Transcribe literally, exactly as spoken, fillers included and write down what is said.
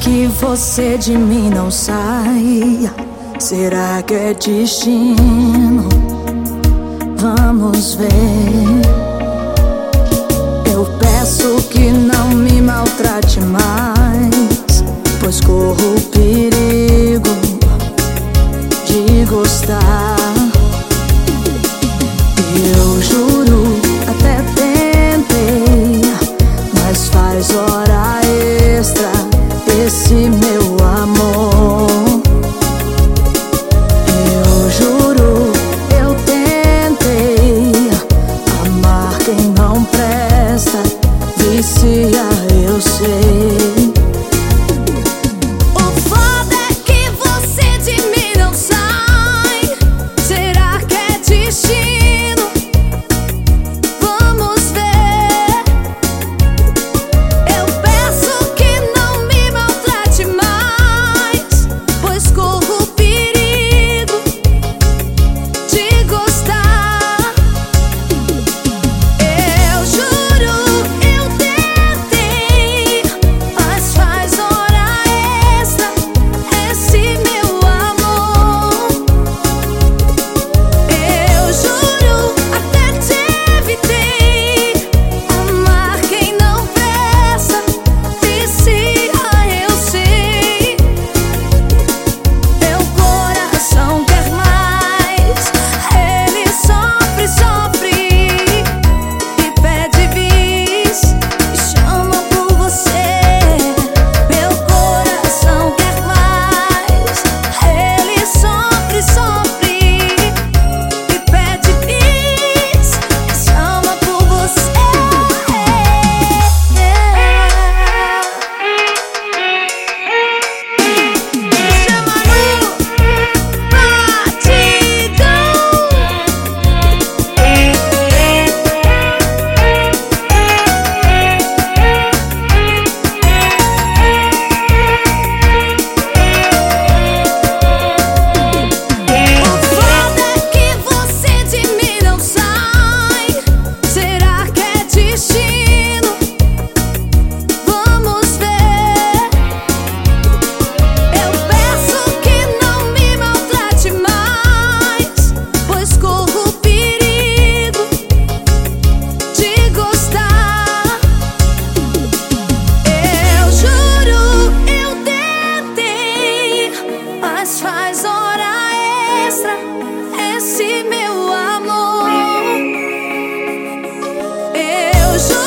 que você de mim não sai? Será que é destino? Vamos ver. Eu peço que não me maltrate mais, pois corro o perigo de gostar. Eu juro, até tentei, mas faz hora extra esse meu amor. Eu juro, eu tentei amar quem não presta, vicia, eu sei. Faz hora extra esse meu amor. Eu juro.